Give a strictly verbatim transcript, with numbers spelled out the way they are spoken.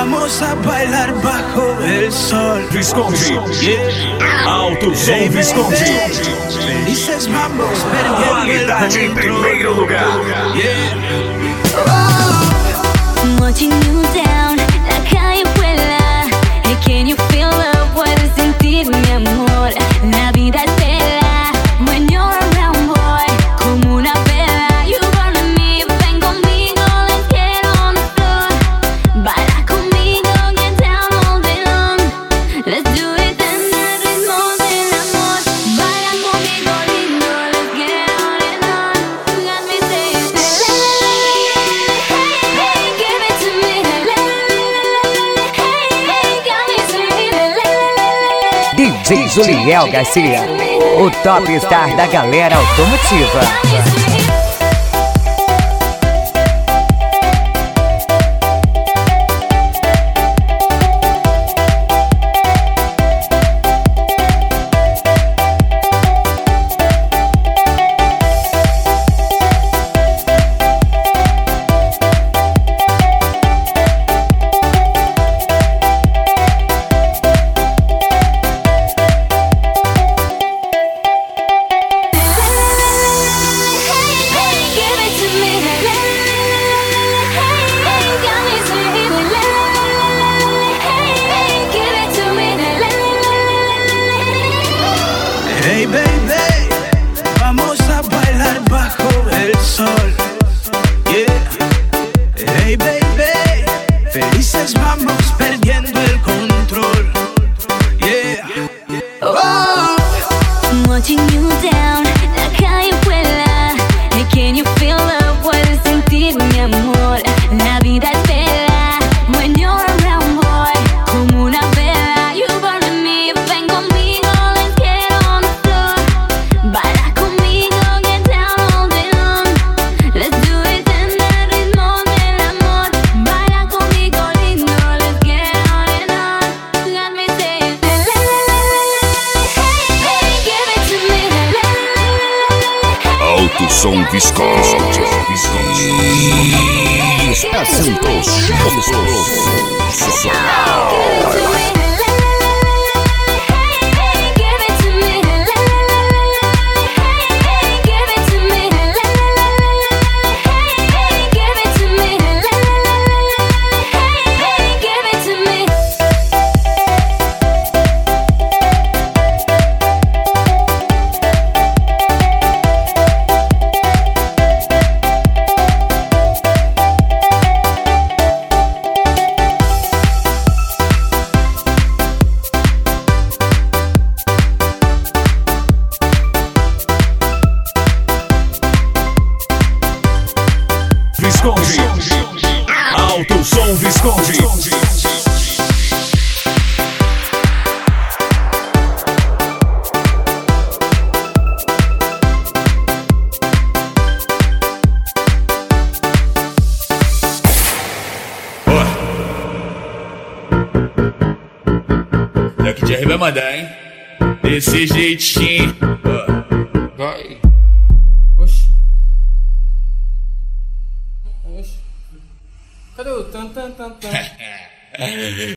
Vamos a bailar bajo el sol. Visconti, yeah. Alto Som Hey, Visconti. Felices vamos perdiendo Qualidade el em control. primeiro lugar. Yeah. Oh. Watching you down, la calle vuela. Hey, can you feel love? Puedes sentir mi amor. La vida es bella when you're around, boy. Como una vela, you burn me. Ven conmigo, let's get on the floor. Baila conmigo, get down all day long. Let's do it en el ritmo del amor. Baila conmigo, lindo, let's get on and on. You got me saying, hey, hey, give it to me. Hey, hey, got me saying, D J Juliel Garcia, o top star da galera automotiva. got me saying. Hey baby, vamos a bailar bajo el sol. Yeah. Hey baby, felices vamos perdiendo el control. Yeah. Oh. Watching you down, la calle vuela. Hey, can you feel love? Puedes sentir mi amor. La vida es bella when you're around, boy. Como una vela, you burn me. Ven conmigo, let's get on the floor. Baila conmigo, get down all day long. Let's do it en el ritmo del amor. Baila conmigo, lindo, let's get on and on. You got me saying, hey, hey, give it to me. Alto Som Visconti. Estação do Visconti, Alto Som Visconti. Daqui de R vai mandar, hein? Desse jeitinho. Ó. Vai. Oxi. Oxi. Cadê o tan tan tan tan?